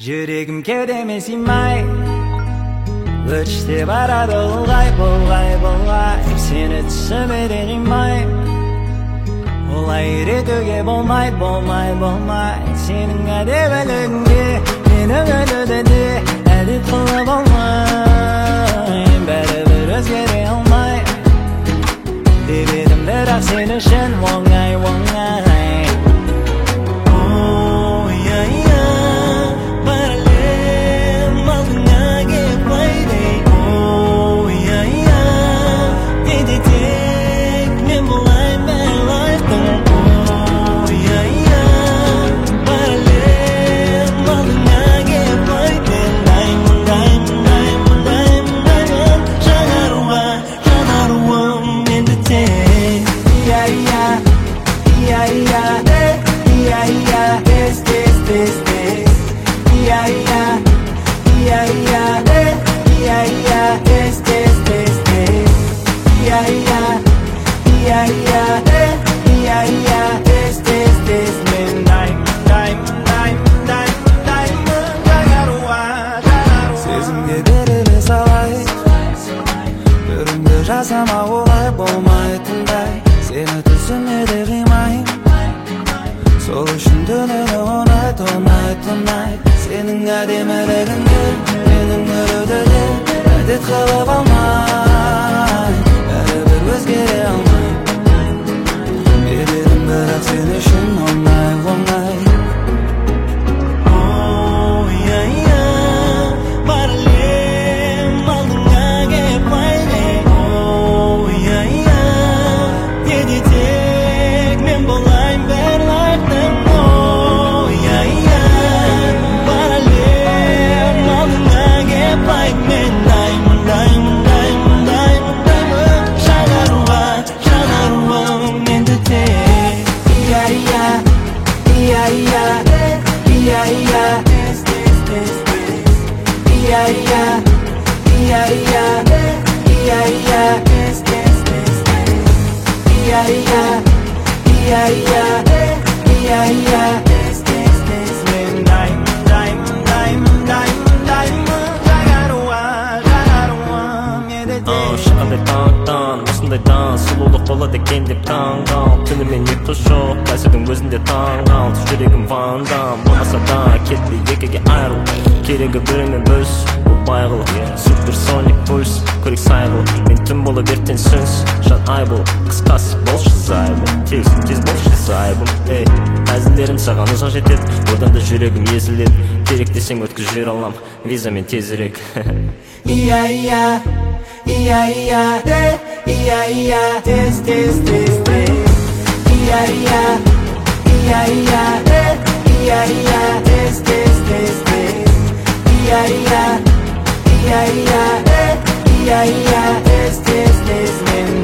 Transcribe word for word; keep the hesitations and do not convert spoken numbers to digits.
Жүрегім кеудеме сыймай, өтіште барады олғай болғай болғай, сені түсіме жимай. Олай үйретуге болмай, болмай, болмай, сенің әдемілігіңде менің өлуді де әдет қылып алмай. Бәрібір өзгере алмай деп едім, бірақ сен үшін оңай, оңай. Жасама олай болмайтындай, сені түсіме де қимайым. Сол үшін түніні ұнайт, ұнайт, ұнайт. Сенің әдемілігіңде менің өлуді де әдет қылып алмай. Бәрібір өзгере алмай деп едім, бірақ сен үшін оңай, оңай. сұлулық болады екен деп таңғал, түнімен ұйқы жоқ, қазірдің өзінде таңғал. Жүрегім вандам, болмаса да кетпей екіге айырыл. Керегі бірімен бөліс, бұл байғыл. Суперсоник пульс, көрек сайғыл. Мен түн болып ертең сүнс, жан ай бұл. Қысқасы болшы зайбыл, тез тез болшы зайбыл. Әзілдерім саған ұзақ жетеді, одан да жүрегім езіледі. Керек десең өткіз жүре алам, визамен тезірек. Iya, iya, iya, iya, iya, iya, tez, tez, tez, tez. Iya, iya, iya, iya, iya, iya, tez, tez, tez, tez. Iya, iya, iya, iya, iya, iya, tez, tez, tez, tez.